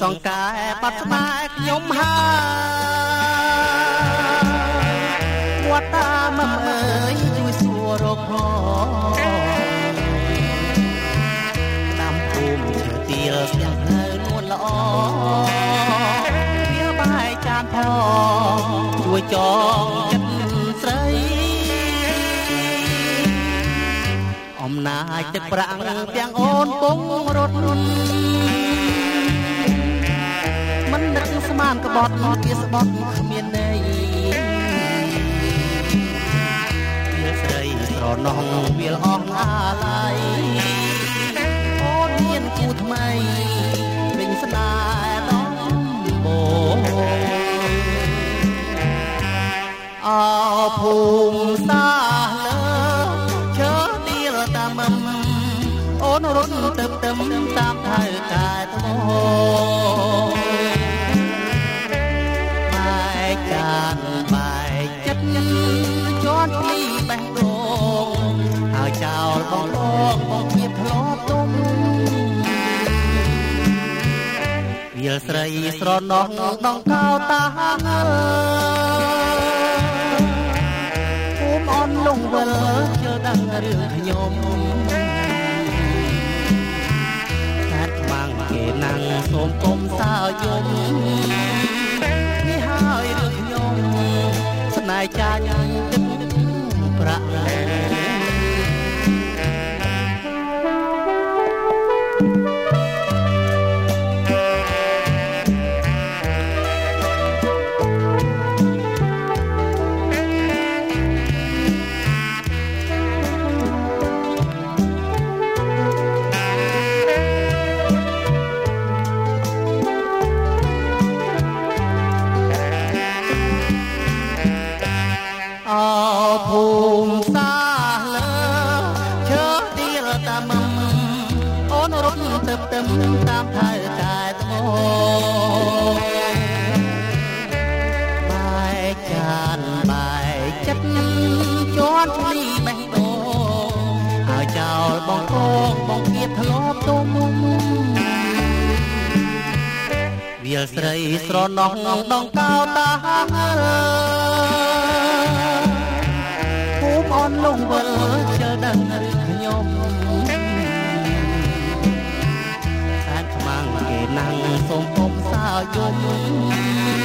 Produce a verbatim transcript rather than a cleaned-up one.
សង្កែបាត់ស្បែកខ្ញុំហើវត្តតាមអើយជួយសួររកផងតាមភូមិឈើទាលស្ទាំងនៅនួនល្អវាបាយចានផងជួយចងចិត្តស្រីអំណាចទឹកប្រាំងទាំងអូនពងរត់មិននឹកស្មានក្បត់វាស្បត់គ្មានន័យវាស្រីស្រណោះវាអស់អាឡ័យអូនមានគូថ្មីវិញស្នេហ៍ដំបូងអោភូមិសាលើឈើទៀលតាមអូនរត់ទៅទៅតាមថៅកែថ្មបែកចានបែកចិត្តជាន់ពីបេះដូងហើយចោលបងលោកបងភាពធ្លាប់ទុំវាលស្រីស្រណោះដងកោតាភូមិអនលងវិលជើដឹងរឿងខ្ញុំកាត់ខ្មាំងគេណាំងសូមគុំសើយំនេះហើយរឿងខ្ញុំស្នេហ៍ចាញ់ទឹកប្រាក់អោភូមិសាលើឈើទៀលតាមអូនរត់ទៅទៅតាមថៅកែថ្មបែកចានបែកចិត្តជាន់ពីបេះដូងហើយចោលបងកងបងគៀតធ្លាប់ទុំវាលស្រីស្រណោះដងកោតាអនលងវិលជើដឹងរឿងខ្ញុំខាត់ខ្មាំងគេណាំងសូមពុំសើយំ